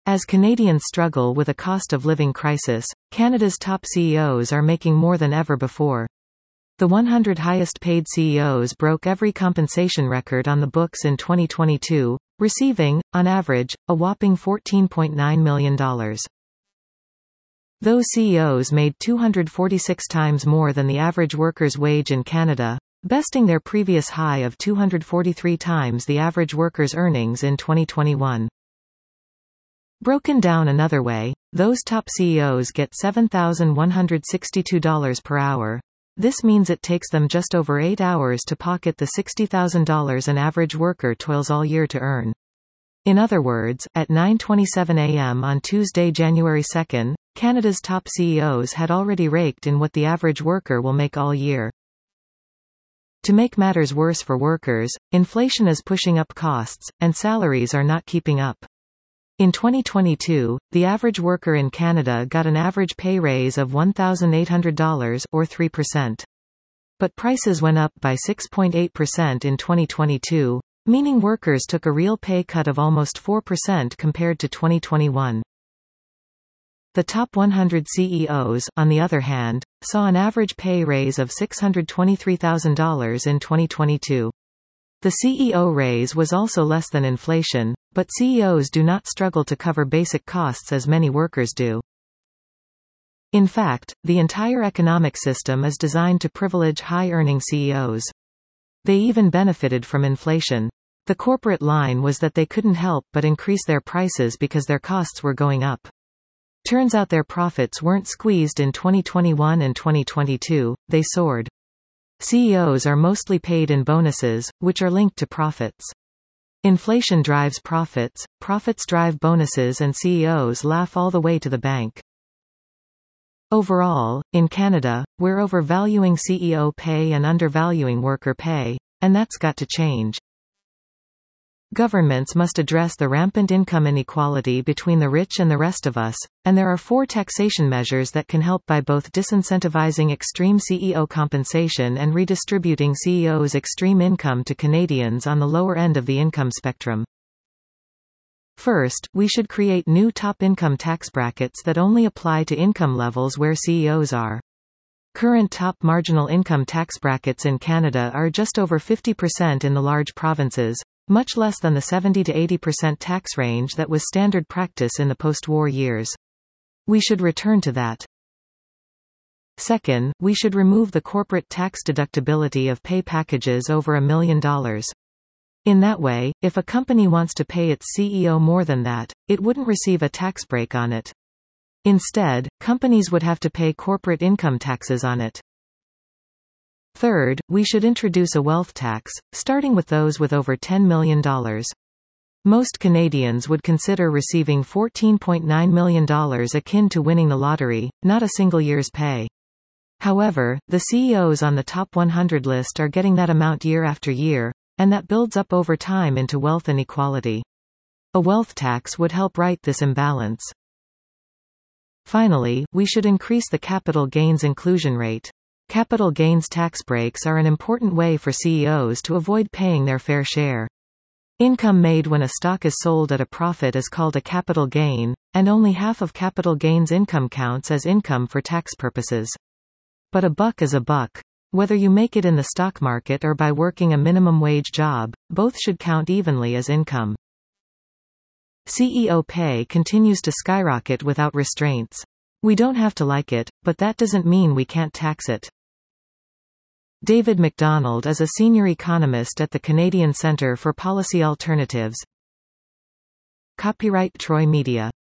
As Canadians struggle with a cost of living crisis, Canada's top CEOs are making more than ever before. The 100 highest paid CEOs broke every compensation record on the books in 2022, receiving, on average, a whopping $14.9 million. Those CEOs made 246 times more than the average worker's wage in Canada, besting their previous high of 243 times the average worker's earnings in 2021. Broken down another way, those top CEOs get $7,162 per hour. This means it takes them just over 8 hours to pocket the $60,000 an average worker toils all year to earn. In other words, at 9:27 a.m. on Tuesday, January 2, Canada's top CEOs had already raked in what the average worker will make all year. To make matters worse for workers, inflation is pushing up costs, and salaries are not keeping up. In 2022, the average worker in Canada got an average pay raise of $1,800 or 3%. But prices went up by 6.8% in 2022, meaning workers took a real pay cut of almost 4% compared to 2021. The top 100 CEOs, on the other hand, saw an average pay raise of $623,000 in 2022. The CEO raise was also less than inflation, but CEOs do not struggle to cover basic costs as many workers do. In fact, the entire economic system is designed to privilege high-earning CEOs. They even benefited from inflation. The corporate line was that they couldn't help but increase their prices because their costs were going up. Turns out their profits weren't squeezed in 2021 and 2022, they soared. CEOs are mostly paid in bonuses, which are linked to profits. Inflation drives profits, profits drive bonuses, and CEOs laugh all the way to the bank. Overall, in Canada, we're overvaluing CEO pay and undervaluing worker pay, and that's got to change. Governments must address the rampant income inequality between the rich and the rest of us, and there are 4 taxation measures that can help by both disincentivizing extreme CEO compensation and redistributing CEOs' extreme income to Canadians on the lower end of the income spectrum. First, we should create new top income tax brackets that only apply to income levels where CEOs are. Current top marginal income tax brackets in Canada are just over 50% in the large provinces, much less than the 70 to 80% tax range that was standard practice in the post-war years. We should return to that. Second, we should remove the corporate tax deductibility of pay packages over $1 million. In that way, if a company wants to pay its CEO more than that, it wouldn't receive a tax break on it. Instead, companies would have to pay corporate income taxes on it. Third, we should introduce a wealth tax, starting with those with over $10 million. Most Canadians would consider receiving $14.9 million akin to winning the lottery, not a single year's pay. However, the CEOs on the top 100 list are getting that amount year after year, and that builds up over time into wealth inequality. A wealth tax would help right this imbalance. Finally, we should increase the capital gains inclusion rate. Capital gains tax breaks are an important way for CEOs to avoid paying their fair share. Income made when a stock is sold at a profit is called a capital gain, and only half of capital gains income counts as income for tax purposes. But a buck is a buck. Whether you make it in the stock market or by working a minimum wage job, both should count evenly as income. CEO pay continues to skyrocket without restraints. We don't have to like it, but that doesn't mean we can't tax it. David MacDonald is a senior economist at the Canadian Centre for Policy Alternatives. Copyright Troy Media.